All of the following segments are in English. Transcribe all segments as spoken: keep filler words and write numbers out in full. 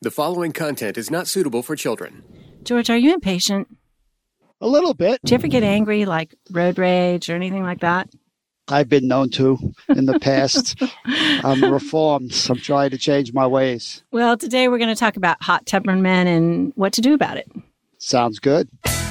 The following content is not suitable for children. George, are you impatient? A little bit. Do you ever get angry, like road rage or anything like that? I've been known to in the past. I'm reformed. I'm trying to change my ways. Well, today we're going to talk about hot-tempered men and what to do about it. Sounds good.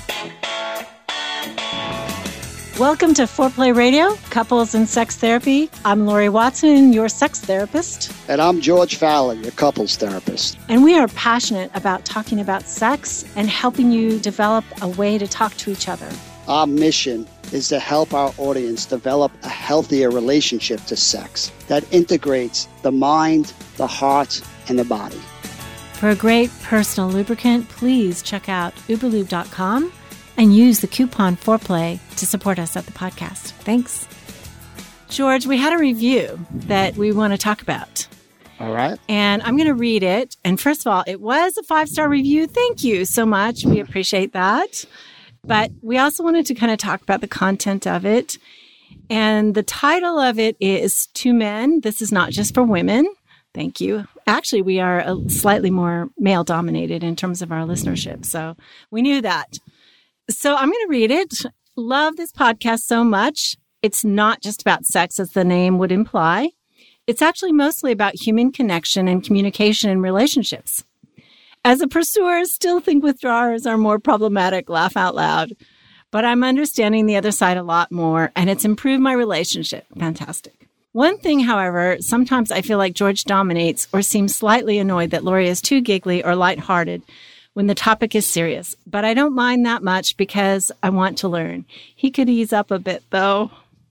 Welcome to Foreplay Radio, Couples and Sex Therapy. I'm Lori Watson, your sex therapist. And I'm George Fallon, your couples therapist. And we are passionate about talking about sex and helping you develop a way to talk to each other. Our mission is to help our audience develop a healthier relationship to sex that integrates the mind, the heart, and the body. For a great personal lubricant, please check out uberlube dot com and use the coupon Foreplay to support us at the podcast. Thanks. George, we had a review that we want to talk about. All right. And I'm going to read it. And first of all, it was a five-star review. Thank you so much. We appreciate that. But we also wanted to kind of talk about the content of it. And the title of it is To Men. This is not just for women. Thank you. Actually, we are a slightly more male-dominated in terms of our listenership. So we knew that. So I'm going to read it. Love this podcast so much. It's not just about sex, as the name would imply. It's actually mostly about human connection and communication in relationships. As a pursuer, still think withdrawers are more problematic, laugh out loud. But I'm understanding the other side a lot more, and it's improved my relationship. Fantastic. One thing, however, sometimes I feel like George dominates or seems slightly annoyed that Lori is too giggly or lighthearted when the topic is serious. But I don't mind that much because I want to learn. He could ease up a bit, though.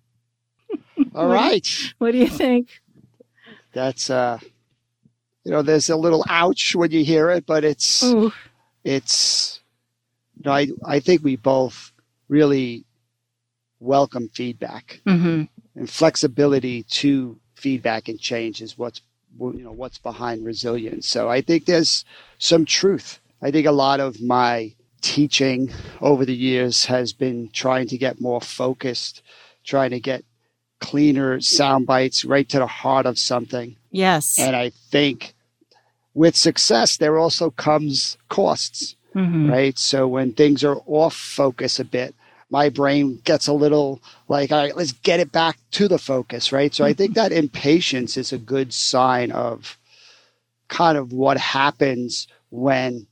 All right. What do you think? That's, uh, you know, there's a little ouch when you hear it, but it's, Ooh. it's, you know, I, I think we both really welcome feedback. Mm-hmm. And flexibility to feedback and change is what's, you know, what's behind resilience. So I think there's some truth. I think a lot of my teaching over the years has been trying to get more focused, trying to get cleaner sound bites right to the heart of something. Yes. And I think with success, there also comes costs, Mm-hmm. right? So when things are off focus a bit, my brain gets a little like, all right, let's get it back to the focus, right? So I think that impatience is a good sign of kind of what happens when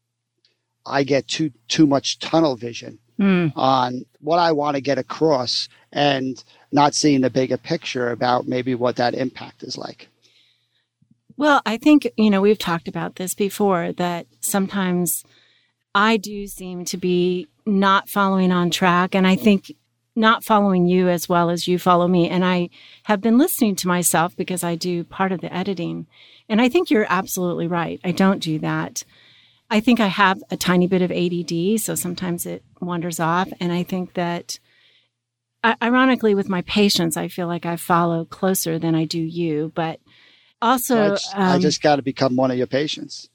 I get too too much tunnel vision Mm. on what I want to get across and not seeing the bigger picture about maybe what that impact is like. Well, I think, you know, we've talked about this before, that sometimes I do seem to be not following on track. And I think not following you as well as you follow me. And I have been listening to myself because I do part of the editing. And I think you're absolutely right. I don't do that. I think I have a tiny bit of A D D, so sometimes it wanders off. And I think that, ironically, with my patients, I feel like I follow closer than I do you. But also, So I just, um, I just got to become one of your patients.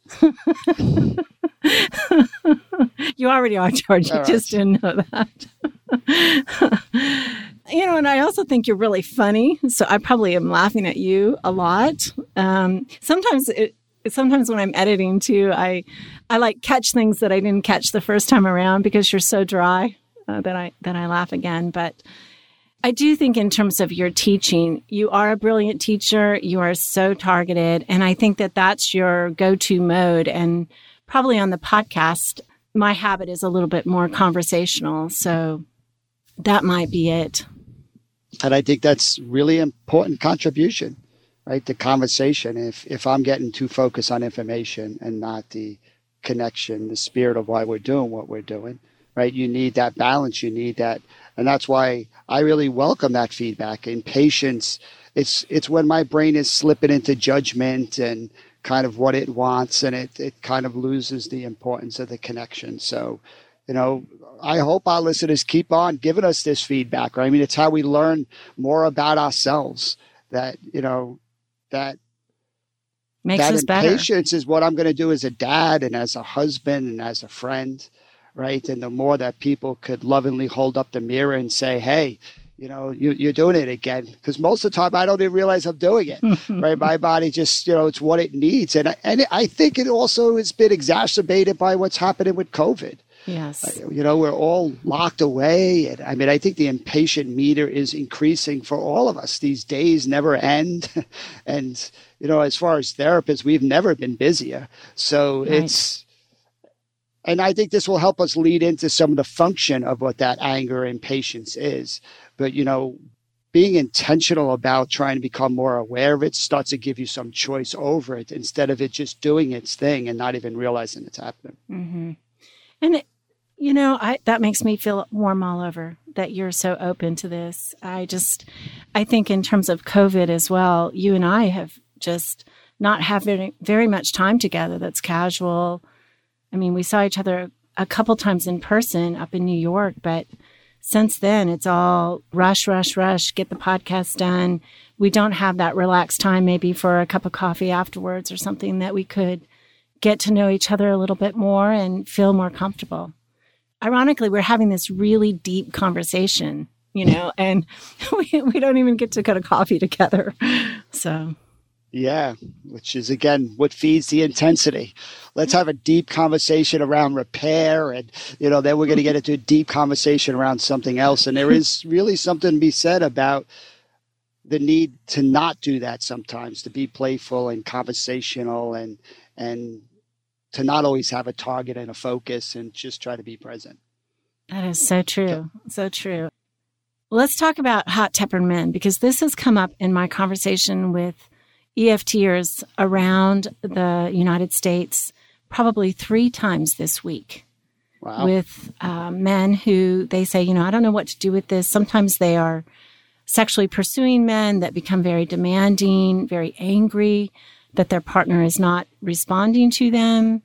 You already are, George. You All right. just didn't know that. You know, and I also think you're really funny. So I probably am laughing at you a lot. Um, sometimes it, sometimes when I'm editing too, I, I like catch things that I didn't catch the first time around because you're so dry uh, that I, that I laugh again. But I do think in terms of your teaching, you are a brilliant teacher. You are so targeted. And I think that that's your go-to mode. And probably on the podcast, my habit is a little bit more conversational. So that might be it. And I think that's really important contribution, right? The conversation. If if I'm getting too focused on information and not the connection, the spirit of why we're doing what we're doing, right? You need that balance. You need that. And that's why I really welcome that feedback. And patience, it's it's when my brain is slipping into judgment and kind of what it wants, and it, it kind of loses the importance of the connection. So, you know, I hope our listeners keep on giving us this feedback, right? I mean, it's how we learn more about ourselves, that, you know, that Makes that us better. impatience is what I'm going to do as a dad and as a husband and as a friend, right? And the more that people could lovingly hold up the mirror and say, hey, you know, you, you're doing it again. Because most of the time I don't even realize I'm doing it, right? My body just, you know, it's what it needs. And, and I think it also has been exacerbated by what's happening with COVID. Yes. You know, we're all locked away. And I mean, I think the impatient meter is increasing for all of us. These days never end. And, you know, as far as therapists, we've never been busier. So right. it's, and I think this will help us lead into some of the function of what that anger and patience is. But, you know, being intentional about trying to become more aware of it starts to give you some choice over it instead of it just doing its thing and not even realizing it's happening. Mm-hmm. And it, You know, I, that makes me feel warm all over that you're so open to this. I just, I think in terms of COVID as well, you and I have just not had very, very much time together that's casual. I mean, we saw each other a couple times in person up in New York, but since then it's all rush, rush, rush, get the podcast done. We don't have that relaxed time maybe for a cup of coffee afterwards or something that we could get to know each other a little bit more and feel more comfortable. Ironically, we're having this really deep conversation, you know, and we, we don't even get to go to coffee together. So, yeah, which is, again, what feeds the intensity. Let's have a deep conversation around repair. And, you know, then we're going to get into a deep conversation around something else. And there is really something to be said about the need to not do that sometimes, to be playful and conversational and, and, to not always have a target and a focus and just try to be present. That is so true. So true. Let's talk about hot-tempered men, because this has come up in my conversation with EFTers around the United States probably three times this week. Wow. With uh, men who they say, you know, I don't know what to do with this. Sometimes they are sexually pursuing men that become very demanding, very angry that their partner is not responding to them,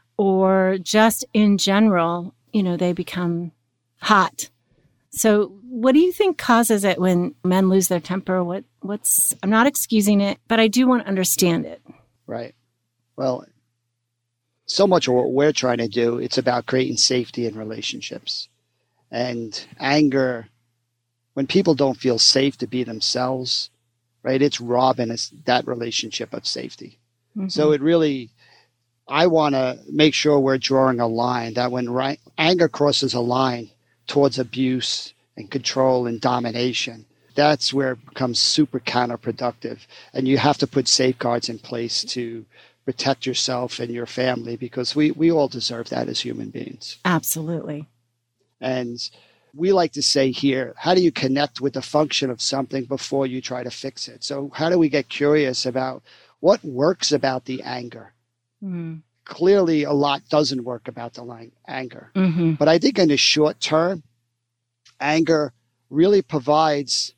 or just in general, you know, they become hot. So what do you think causes it when men lose their temper? What, what's, I'm not excusing it, but I do want to understand it. Right. Well, so much of what we're trying to do, it's about creating safety in relationships. And anger, when people don't feel safe to be themselves, right, it's robbing us that relationship of safety. Mm-hmm. So it really, I want to make sure we're drawing a line that when right, anger crosses a line towards abuse and control and domination, that's where it becomes super counterproductive. And you have to put safeguards in place to protect yourself and your family, because we, we all deserve that as human beings. Absolutely. And we like to say here, how do you connect with the function of something before you try to fix it? So how do we get curious about what works about the anger? Mm-hmm. Clearly, a lot doesn't work about the line, anger. Mm-hmm. But I think in the short term, anger really provides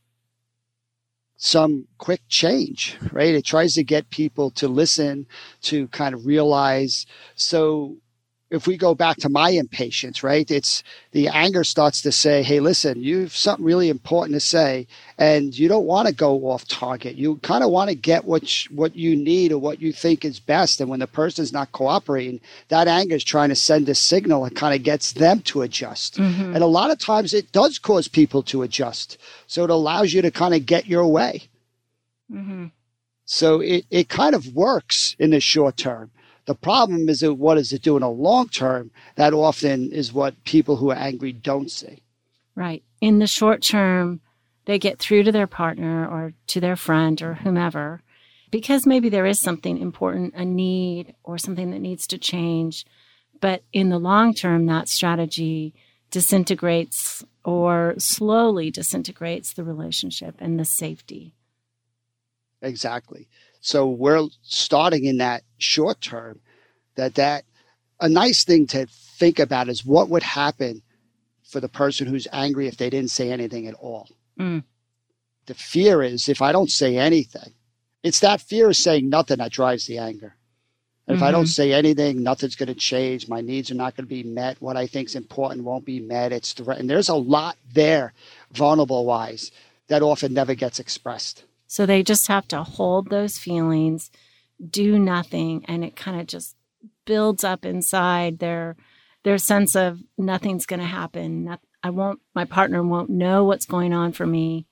some quick change, right? It tries to get people to listen, to kind of realize. So if we go back to my impatience, right, it's the anger starts to say, hey, listen, you have something really important to say, and you don't want to go off target. You kind of want to get what, you, what you need or what you think is best. And when the person's not cooperating, that anger is trying to send a signal that kind of gets them to adjust. Mm-hmm. And a lot of times it does cause people to adjust. So it allows you to kind of get your way. Mm-hmm. So it, it kind of works in the short term. The problem is that what does it do in a long term? That often is what people who are angry don't see. Right. In the short term, they get through to their partner or to their friend or whomever because maybe there is something important, a need or something that needs to change. But in the long term, that strategy disintegrates or slowly disintegrates the relationship and the safety. Exactly. So we're starting in that short term, that that a nice thing to think about is what would happen for the person who's angry if they didn't say anything at all. Mm. The fear is if I don't say anything, it's that fear of saying nothing that drives the anger. And mm-hmm. if I don't say anything, nothing's going to change. My needs are not going to be met. What I think is important won't be met. It's threat- and there's a lot there, vulnerable wise, that often never gets expressed. So they just have to hold those feelings, do nothing, and it kind of just builds up inside their their sense of nothing's going to happen. Not, I won't, my partner won't know what's going on for me.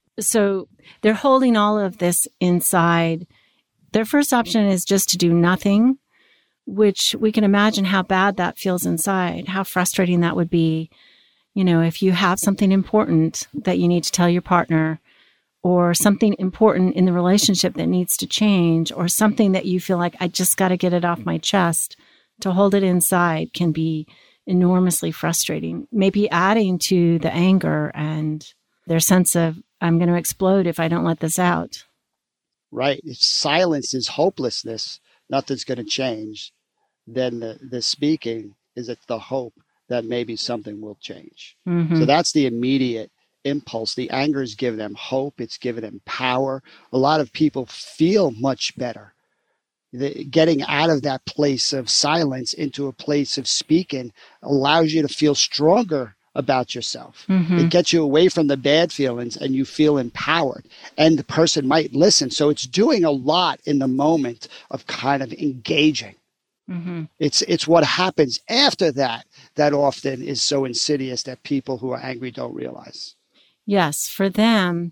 So they're holding all of this inside. Their first option is just to do nothing, which we can imagine how bad that feels inside, how frustrating that would be. You know, if you have something important that you need to tell your partner, or something important in the relationship that needs to change, or something that you feel like, I just got to get it off my chest, to hold it inside can be enormously frustrating, maybe adding to the anger and their sense of, I'm going to explode if I don't let this out. Right. If silence is hopelessness, nothing's going to change, then the, the speaking is it's the hope that maybe something will change. Mm-hmm. So that's the immediate impulse. The anger is giving them hope. It's giving them power. A lot of people feel much better. The, getting out of that place of silence into a place of speaking allows you to feel stronger about yourself. Mm-hmm. It gets you away from the bad feelings and you feel empowered. And the person might listen. So it's doing a lot in the moment of kind of engaging. Mm-hmm. It's it's what happens after that that often is so insidious that people who are angry don't realize. Yes, for them,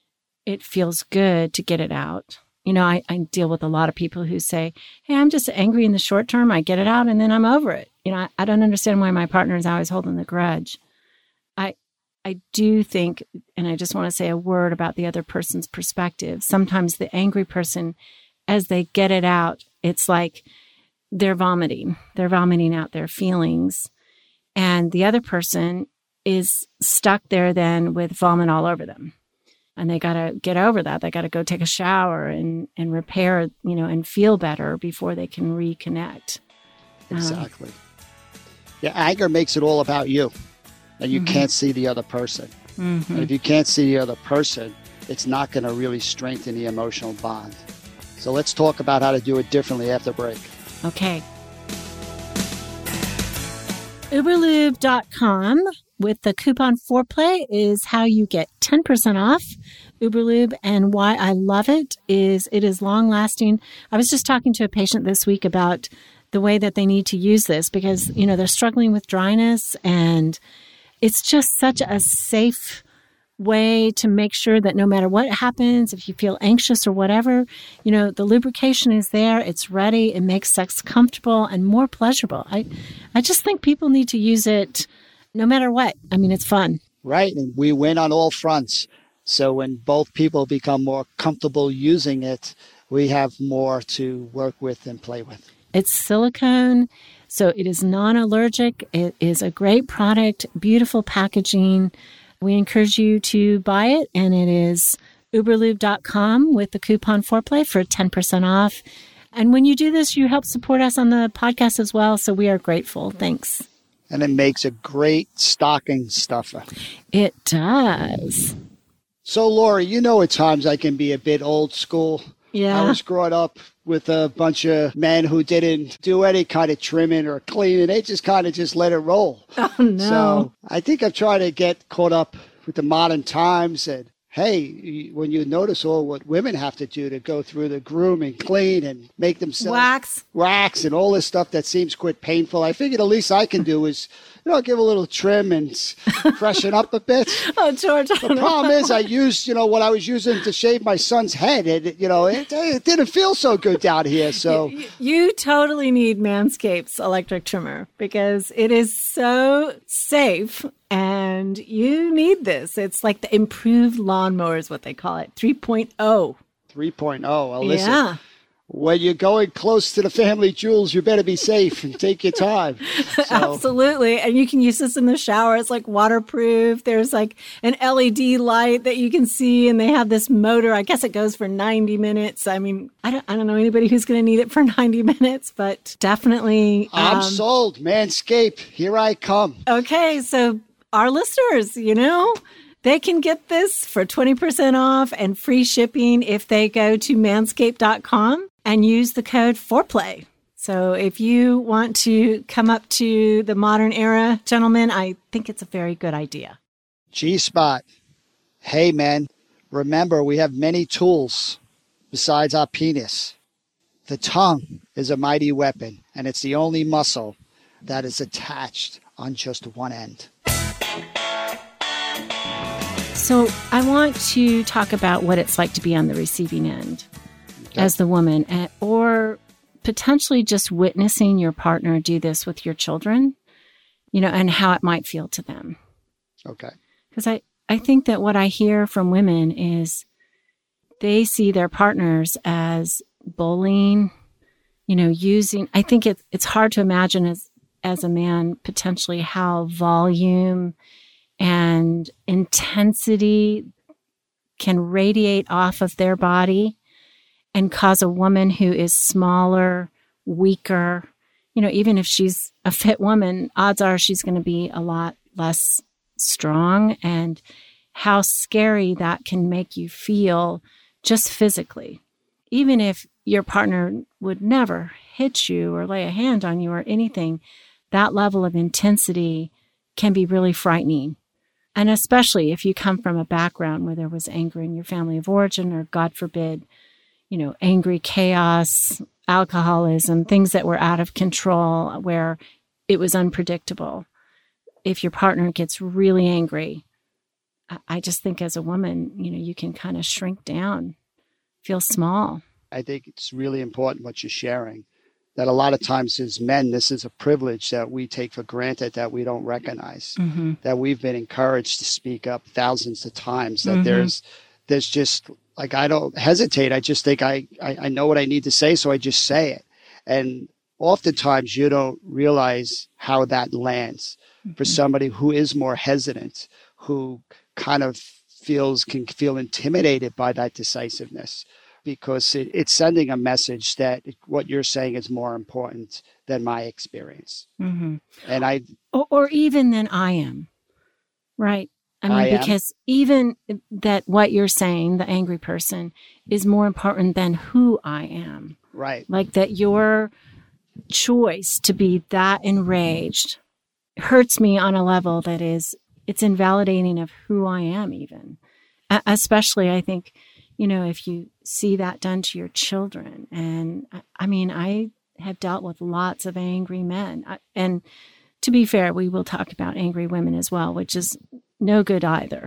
it feels good to get it out. You know, I, I deal with a lot of people who say, hey, I'm just angry in the short term. I get it out and then I'm over it. You know, I, I don't understand why my partner is always holding the grudge. I I do think, and I just want to say a word about the other person's perspective. Sometimes the angry person, as they get it out, it's like they're vomiting. They're vomiting out their feelings. And the other person is stuck there then with vomit all over them. And they got to get over that. They got to go take a shower and, and repair, you know, and feel better before they can reconnect. Exactly. Um, yeah, anger makes it all about you. And you mm-hmm. can't see the other person. Mm-hmm. And if you can't see the other person, it's not going to really strengthen the emotional bond. So let's talk about how to do it differently after break. Okay. Uberlube dot com with the coupon Foreplay is how you get ten percent off Uberlube. And why I love it is it is long lasting. I was just talking to a patient this week about the way that they need to use this because, you know, they're struggling with dryness, and it's just such a safe way to make sure that no matter what happens, if you feel anxious or whatever, you know, the lubrication is there, it's ready, it makes sex comfortable and more pleasurable. I, I just think people need to use it no matter what. I mean, it's fun. Right. And we win on all fronts. So when both people become more comfortable using it, we have more to work with and play with. It's silicone, so it is non-allergic. It is a great product, beautiful packaging. We encourage you to buy it, and it is Uberlube dot com with the coupon Foreplay for ten percent off. And when you do this, you help support us on the podcast as well, so we are grateful. Thanks. And it makes a great stocking stuffer. It does. So, Lori, you know at times I can be a bit old school. Yeah. I was growing up with a bunch of men who didn't do any kind of trimming or cleaning. They just kind of just let it roll. Oh, no. So I think I'm trying to get caught up with the modern times. And, hey, when you notice all what women have to do to go through the grooming, clean, and make themselves wax, wax and all this stuff that seems quite painful, I figured the least I can do is, you know, give a little trim and freshen up a bit. Oh, George. The problem is I used, you know, what I was using to shave my son's head. And, you know, it, it didn't feel so good down here. So you, you totally need Manscaped's electric trimmer because it is so safe and you need this. It's like the improved lawnmower is what they call it, three point oh. three point oh. Well, listen. Yeah. When you're going close to the family jewels, you better be safe and take your time. So. Absolutely. And you can use this in the shower. It's like waterproof. There's like an L E D light that you can see, and they have this motor. I guess it goes for ninety minutes. I mean, I don't, I don't know anybody who's going to need it for ninety minutes, but definitely. I'm um, sold. Manscaped, here I come. Okay. So our listeners, you know, they can get this for twenty percent off and free shipping if they go to manscaped dot com and use the code Foreplay. So if you want to come up to the modern era, gentlemen, I think it's a very good idea. G-Spot. Hey, man, remember we have many tools besides our penis. The tongue is a mighty weapon, and it's the only muscle that is attached on just one end. So I want to talk about what it's like to be on the receiving end okay. as the woman, or potentially just witnessing your partner do this with your children, you know, and how it might feel to them. Okay. Because I, I think that what I hear from women is they see their partners as bullying, you know, using, I think it, it's hard to imagine as, as a man potentially how volume and intensity can radiate off of their body and cause a woman who is smaller, weaker, you know, even if she's a fit woman, odds are she's going to be a lot less strong, and how scary that can make you feel just physically. Even if your partner would never hit you or lay a hand on you or anything, that level of intensity can be really frightening. And especially if you come from a background where there was anger in your family of origin, or God forbid, you know, angry chaos, alcoholism, things that were out of control, where it was unpredictable. If your partner gets really angry, I just think as a woman, you know, you can kind of shrink down, feel small. I think it's really important what you're sharing, that a lot of times as men, this is a privilege that we take for granted that we don't recognize, mm-hmm. that we've been encouraged to speak up thousands of times, that mm-hmm. there's there's just, like, I don't hesitate. I just think I, I, I know what I need to say, so I just say it. And oftentimes you don't realize how that lands mm-hmm. for somebody who is more hesitant, who kind of feels, can feel intimidated by that decisiveness, because it, it's sending a message that what you're saying is more important than my experience. Mm-hmm. And I, or, or even than I am, right? I mean, I because even that what you're saying, the angry person, is more important than who I am. Right. Like that your choice to be that enraged hurts me on a level that is, it's invalidating of who I am even. Uh, especially, I think, you know, if you see that done to your children. And I, I mean, I have dealt with lots of angry men. I, and to be fair, we will talk about angry women as well, which is no good either.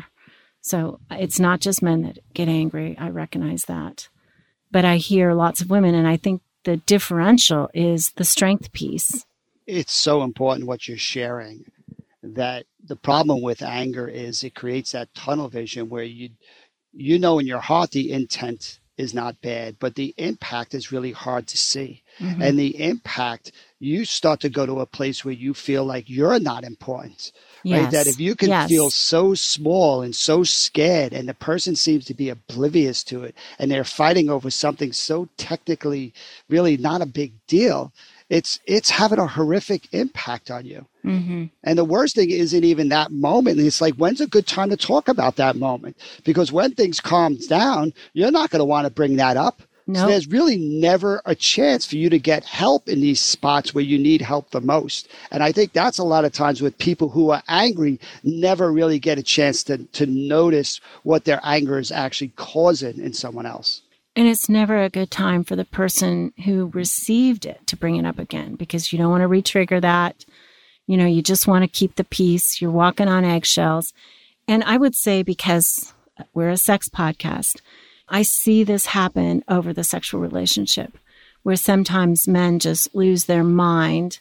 So it's not just men that get angry. I recognize that. But I hear lots of women, and I think the differential is the strength piece. It's so important what you're sharing, that the problem with anger is it creates that tunnel vision where you you know in your heart the intent is not bad, but the impact is really hard to see. Mm-hmm. And the impact, you start to go to a place where you feel like you're not important. Yes. Right? That if you can yes. feel so small and so scared, and the person seems to be oblivious to it, and they're fighting over something so technically really not a big deal, it's it's having a horrific impact on you. Mm-hmm. And the worst thing isn't even that moment. It's like, when's a good time to talk about that moment? Because when things calm down, you're not going to want to bring that up. Nope. So there's really never a chance for you to get help in these spots where you need help the most. And I think that's a lot of times with people who are angry, never really get a chance to, to notice what their anger is actually causing in someone else. And it's never a good time for the person who received it to bring it up again, because you don't want to re-trigger that. You know, you just want to keep the peace. You're walking on eggshells. And I would say, because we're a sex podcast, I see this happen over the sexual relationship, where sometimes men just lose their mind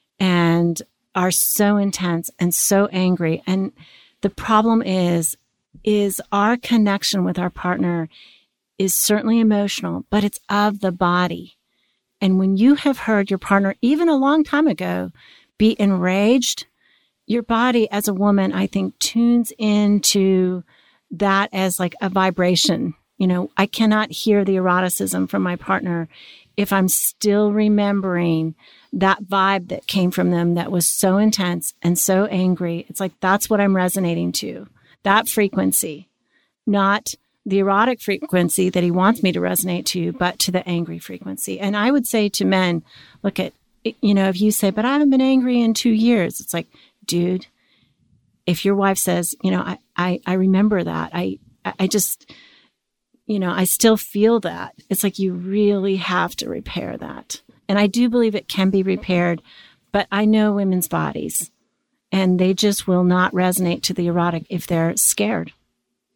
and are so intense and so angry. And the problem is, is our connection with our partner is certainly emotional, but it's of the body. And when you have heard your partner, even a long time ago, be enraged, your body as a woman, I think, tunes into that as like a vibration. You know, I cannot hear the eroticism from my partner if I'm still remembering that vibe that came from them that was so intense and so angry. It's like, that's what I'm resonating to, that frequency, not the erotic frequency that he wants me to resonate to, but to the angry frequency. And I would say to men, look at, you know, if you say, but I haven't been angry in two years, it's like, dude, if your wife says, you know, I, I, I remember that, I, I just, you know, I still feel that. It's like, you really have to repair that. And I do believe it can be repaired, but I know women's bodies, and they just will not resonate to the erotic if they're scared.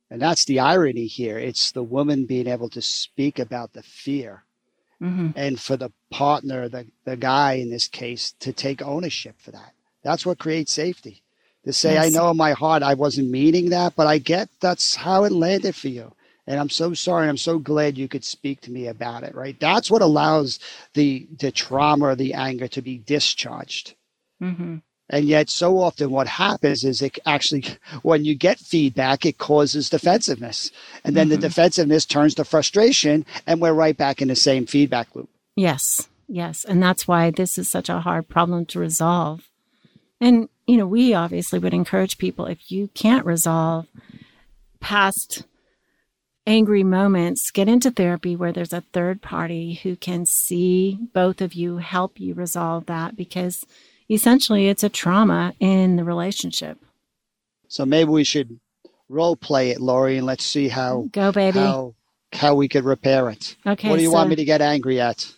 And that's the irony here. It's the woman being able to speak about the fear. Mm-hmm. And for the partner, the, the guy in this case, to take ownership for that. That's what creates safety. To say, yes. I know in my heart I wasn't meaning that, but I get that's how it landed for you. And I'm so sorry. I'm so glad you could speak to me about it, right? That's what allows the the trauma or the anger to be discharged. Mm-hmm. And yet so often what happens is it actually, when you get feedback, it causes defensiveness. And then mm-hmm. the defensiveness turns to frustration, and we're right back in the same feedback loop. Yes, yes. And that's why this is such a hard problem to resolve. And, you know, we obviously would encourage people, if you can't resolve past angry moments, get into therapy where there's a third party who can see both of you, help you resolve that, because essentially it's a trauma in the relationship. So maybe we should role play it, Lori, and let's see how go, baby. How, how we could repair it. Okay. What do you so, want me to get angry at?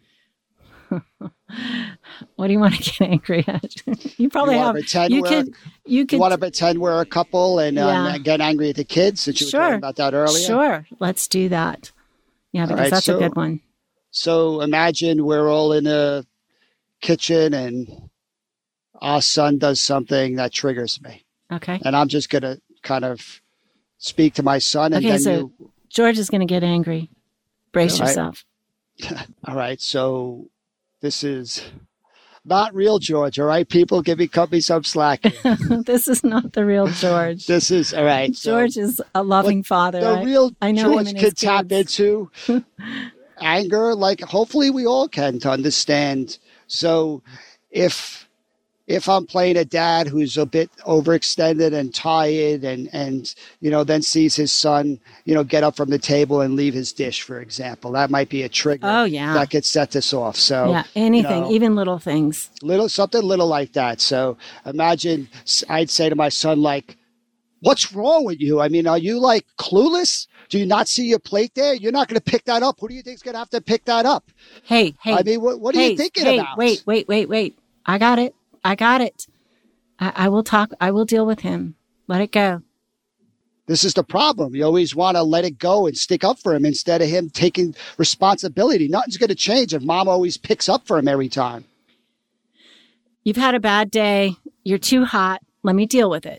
What do you want to get angry at? You probably you have. You could. You could. You want to pretend we're a couple and yeah. um, get angry at the kids, since you sure. were talking about that earlier. Sure. Let's do that. Yeah, because right, that's so, a good one. So imagine we're all in a kitchen and our son does something that triggers me. Okay. And I'm just going to kind of speak to my son. And okay, then so you... George is going to get angry. Brace all right. yourself. All right. So this is not real George. All right, people, give me, cut me some slack. This is not the real George. This is, all right. George so, is a loving father. The I, real I know George him can tap into anger. Like, hopefully we all can, to understand. So if... If I'm playing a dad who's a bit overextended and tired and, and, you know, then sees his son, you know, get up from the table and leave his dish, for example, that might be a trigger. Oh, yeah. That could set this off. So, yeah, anything, you know, even little things. Little, something little like that. So imagine I'd say to my son, like, what's wrong with you? I mean, are you like clueless? Do you not see your plate there? You're not going to pick that up. Who do you think's going to have to pick that up? Hey, hey. I mean, what, what are hey, you thinking hey, about? Wait, wait, wait, wait. I got it. I got it. I, I will talk. I will deal with him. Let it go. This is the problem. You always want to let it go and stick up for him instead of him taking responsibility. Nothing's going to change if mom always picks up for him every time. You've had a bad day. You're too hot. Let me deal with it.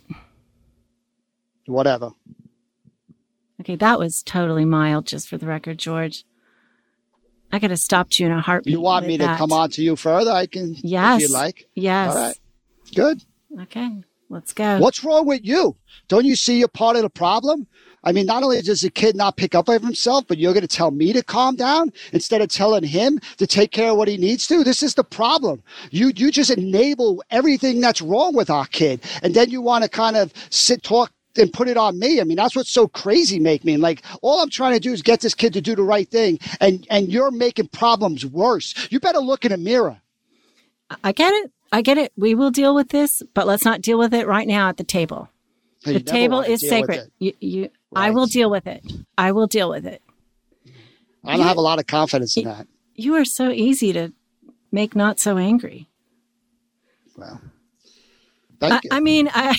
Whatever. Okay, that was totally mild, just for the record, George. I could have stopped you in a heartbeat. You want me to that. come on to you further? I can, yes. if you like. Yes. All right. Good. Okay, let's go. What's wrong with you? Don't you see you're part of the problem? I mean, not only does the kid not pick up on himself, but you're going to tell me to calm down instead of telling him to take care of what he needs to? This is the problem. You you just enable everything that's wrong with our kid. And then you want to kind of sit, talk, and put it on me. I mean, that's what's so crazy make me. Like, all I'm trying to do is get this kid to do the right thing. And, and you're making problems worse. You better look in a mirror. I get it. I get it. We will deal with this, but let's not deal with it right now at the table. You the table is sacred. You, you, right. I will deal with it. I will deal with it. I don't you, have a lot of confidence in that. You are so easy to make not so angry. Well, thank I, you. I mean, I...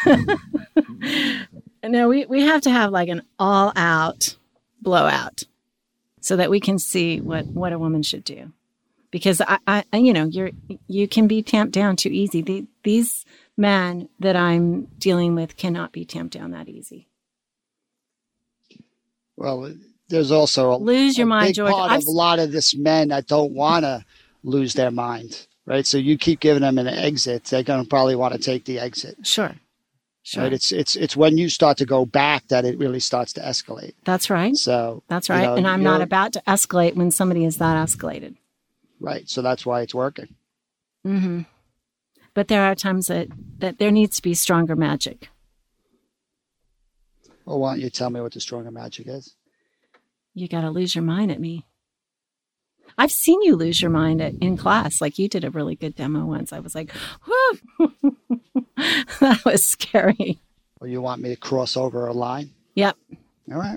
No, we, we have to have like an all out blowout so that we can see what, what a woman should do. Because I, I, you know, you're, you can be tamped down too easy. The, these men that I'm dealing with cannot be tamped down that easy. Well, there's also a, lose your a mind, big George. part I've, of a lot of this men that don't want to lose their mind, right? So you keep giving them an exit, they're going to probably want to take the exit. Sure. Sure. Right? It's it's it's when you start to go back that it really starts to escalate. That's right. So that's right. You know, and I'm not about to escalate when somebody is that escalated. Right. So that's why it's working. Mm-hmm. But there are times that, that there needs to be stronger magic. Well, why don't you tell me what the stronger magic is? You got to lose your mind at me. I've seen you lose your mind at, in class. Like, you did a really good demo once. I was like, whoo. That was scary. Well, you want me to cross over a line? Yep. All right.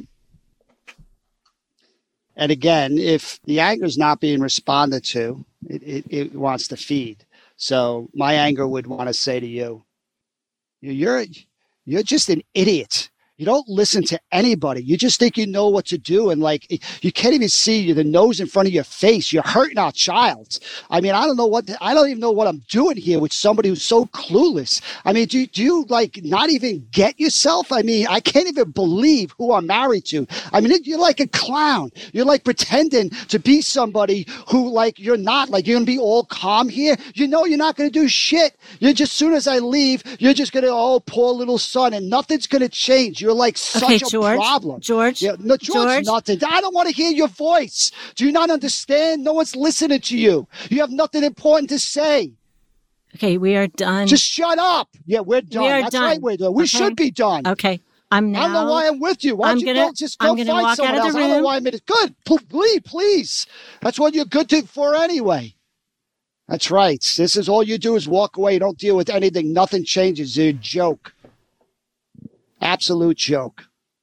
And again, if the anger is not being responded to, it, it, it wants to feed. So my anger would want to say to you, you're, you're just an idiot. You don't listen to anybody. You just think you know what to do. And like, you can't even see the nose in front of your face. You're hurting our child. I mean, I don't know what, I don't even know what I'm doing here with somebody who's so clueless. I mean, do, do you like not even get yourself? I mean, I can't even believe who I'm married to. I mean, you're like a clown. You're like pretending to be somebody who like you're not. Like, you're going to be all calm here. You know, you're not going to do shit. You're just, soon as I leave, you're just going to, oh, poor little son, and nothing's going to change. You're like such okay, a George, problem. George, yeah, no, George, George, nothing. I don't want to hear your voice. Do you not understand? No one's listening to you. You have nothing important to say. Okay, we are done. Just shut up. Yeah, we're done. We are That's done. right, we're done. We okay. should be done. Okay, I'm now. I don't know why I'm with you. Why don't I'm you gonna, go, just go I'm gonna find walk someone out of else? the I don't room. know why I'm in it. Good. Please, please. That's what you're good to, for anyway. That's right. This is all you do is walk away. You don't deal with anything. Nothing changes. It's a joke. Absolute joke.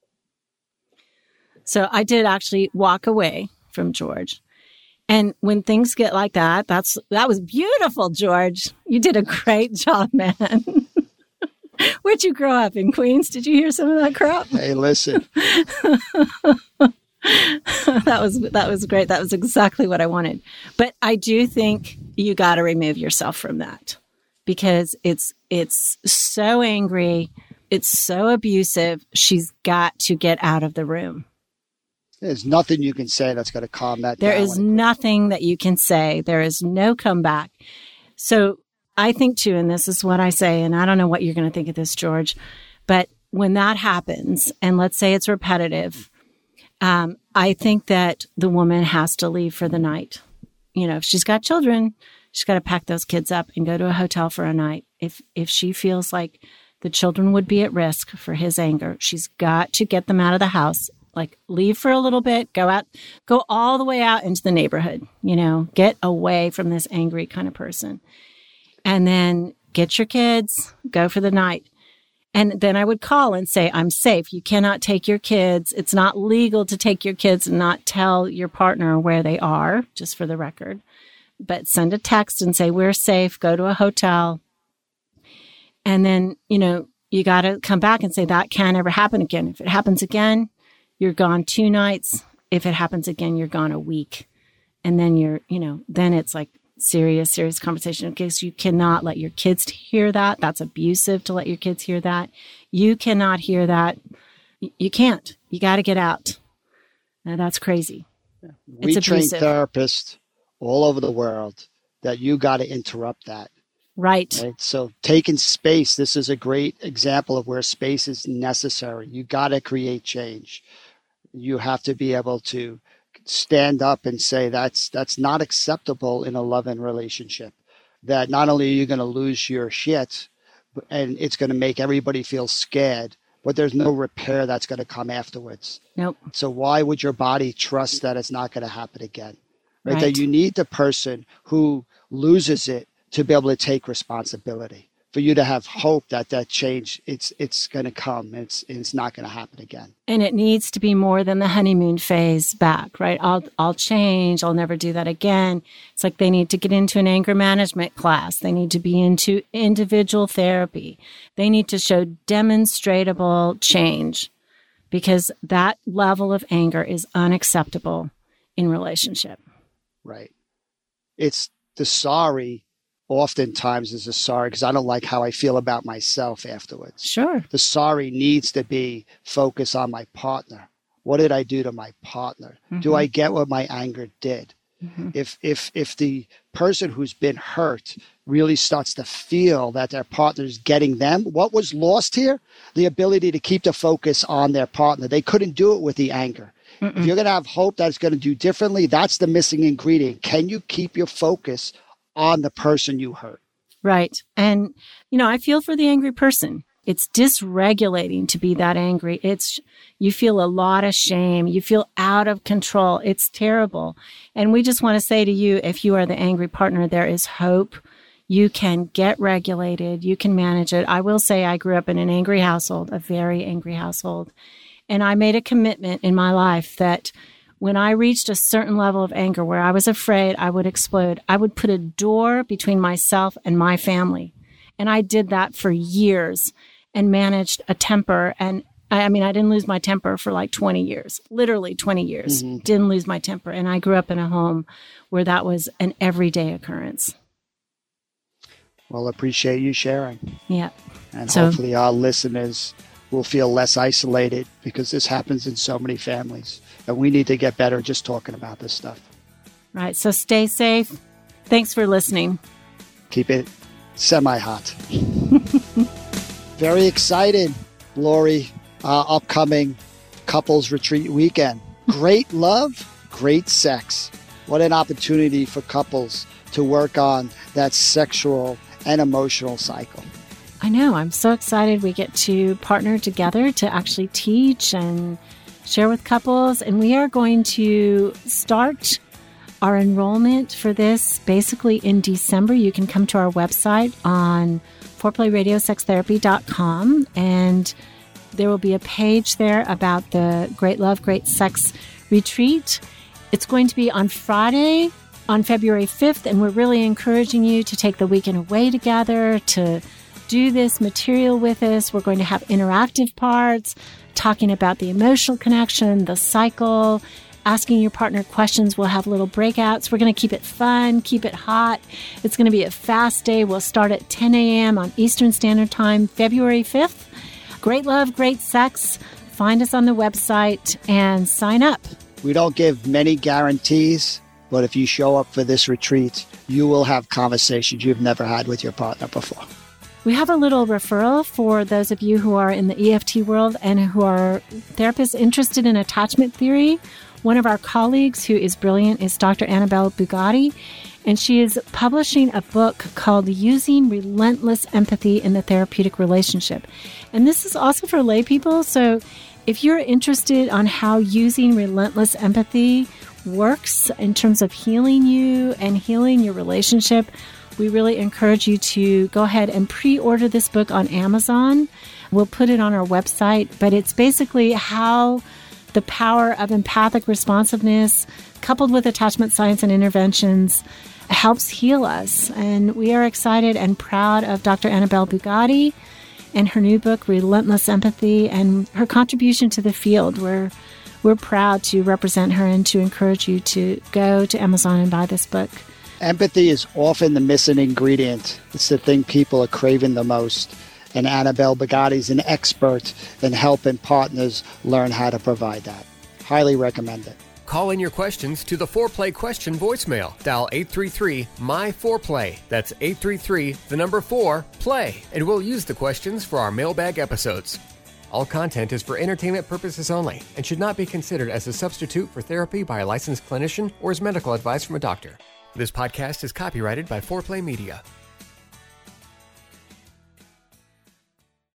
So I did actually walk away from George. And when things get like that, that's that was beautiful, George. You did a great job, man. Where'd you grow up? In Queens? Did you hear some of that crap? Hey, listen. that was that was great. That was exactly what I wanted. But I do think you got to remove yourself from that, because it's it's so angry, it's so abusive. She's got to get out of the room. There's nothing you can say that's going to calm that There down. is nothing that you can say. There is no comeback. So I think too, and this is what I say, and I don't know what you're going to think of this, George, but when that happens, and let's say it's repetitive, um, I think that the woman has to leave for the night. You know, if she's got children, she's got to pack those kids up and go to a hotel for a night. If if she feels like the children would be at risk for his anger, she's got to get them out of the house. Like, leave for a little bit, go out, go all the way out into the neighborhood, you know, get away from this angry kind of person. And then get your kids, go for the night. And then I would call and say, I'm safe. You cannot take your kids. It's not legal to take your kids and not tell your partner where they are, just for the record. But send a text and say, we're safe, go to a hotel. And then, you know, you got to come back and say, that can't ever happen again. If it happens again, you're gone two nights. If it happens again, you're gone a week. And then you're, you know, then it's like serious, serious conversation. In case you cannot let your kids hear that. That's abusive to let your kids hear that. You cannot hear that. You can't. You got to get out. Now, that's crazy. We it's train abusive. therapists all over the world that you got to interrupt that. Right. Right. So taking space, this is a great example of where space is necessary. You got to create change. You have to be able to stand up and say that's that's not acceptable in a loving relationship. That not only are you going to lose your shit, and it's going to make everybody feel scared, but there's no repair that's going to come afterwards. Nope. So why would your body trust that it's not going to happen again? Right. Right. That you need the person who loses it to be able to take responsibility, for you to have hope that that change, it's it's going to come. It's it's not going to happen again. And it needs to be more than the honeymoon phase back, right? I'll I'll change. I'll never do that again. It's like they need to get into an anger management class. They need to be into individual therapy. They need to show demonstrable change, because that level of anger is unacceptable in relationship. Right. It's the sorry. Oftentimes is a sorry because I don't like how I feel about myself afterwards. Sure. The sorry needs to be focused on my partner. What did I do to my partner? Mm-hmm. Do I get what my anger did? Mm-hmm. If if if the person who's been hurt really starts to feel that their partner is getting them, what was lost here? The ability to keep the focus on their partner. They couldn't do it with the anger. Mm-mm. If you're going to have hope that it's going to do differently, that's the missing ingredient. Can you keep your focus on the person you hurt? Right. And, you know, I feel for the angry person. It's dysregulating to be that angry. It's, you feel a lot of shame. You feel out of control. It's terrible. And we just want to say to you, if you are the angry partner, there is hope. You can get regulated. You can manage it. I will say I grew up in an angry household, a very angry household. And I made a commitment in my life that when I reached a certain level of anger where I was afraid I would explode, I would put a door between myself and my family. And I did that for years and managed a temper. And I, I mean, I didn't lose my temper for like twenty years, literally twenty years. Mm-hmm. Didn't lose my temper. And I grew up in a home where that was an everyday occurrence. Well, appreciate you sharing. Yeah. And so, hopefully our listeners will feel less isolated, because this happens in so many families. And we need to get better just talking about this stuff. Right. So stay safe. Thanks for listening. Keep it semi-hot. Very excited, Lori, uh, upcoming couples retreat weekend. Great love, great sex. What an opportunity for couples to work on that sexual and emotional cycle. I know. I'm so excited we get to partner together to actually teach and share with couples. And we are going to start our enrollment for this basically in December. You can come to our website on foreplay radio sex therapy dot com, and there will be a page there about the Great Love, Great Sex retreat. It's going to be on Friday, on February fifth, and we're really encouraging you to take the weekend away together, to do this material with us. We're going to have interactive parts, talking about the emotional connection, the cycle, asking your partner questions. We'll have little breakouts. We're going to keep it fun, keep it hot. It's going to be a fast day. We'll start at ten a.m. on Eastern Standard Time, February fifth. Great love, great sex. Find us on the website and sign up. We don't give many guarantees, but if you show up for this retreat, you will have conversations you've never had with your partner before. We have a little referral for those of you who are in the E F T world and who are therapists interested in attachment theory. One of our colleagues who is brilliant is Doctor Annabelle Bugatti, and she is publishing a book called Using Relentless Empathy in the Therapeutic Relationship. And this is also for lay people. So if you're interested on how using relentless empathy works in terms of healing you and healing your relationship, we really encourage you to go ahead and pre-order this book on Amazon. We'll put it on our website, but it's basically how the power of empathic responsiveness coupled with attachment science and interventions helps heal us. And we are excited and proud of Doctor Annabelle Bugatti and her new book, Relentless Empathy, and her contribution to the field. We're, we're proud to represent her and to encourage you to go to Amazon and buy this book. Empathy is often the missing ingredient. It's the thing people are craving the most. And Annabelle Bugatti is an expert in helping partners learn how to provide that. Highly recommend it. Call in your questions to the foreplay question voicemail. Dial eight three three, M Y four play. That's eight three three, the number four, play. And we'll use the questions for our mailbag episodes. All content is for entertainment purposes only and should not be considered as a substitute for therapy by a licensed clinician or as medical advice from a doctor. This podcast is copyrighted by foreplay Media.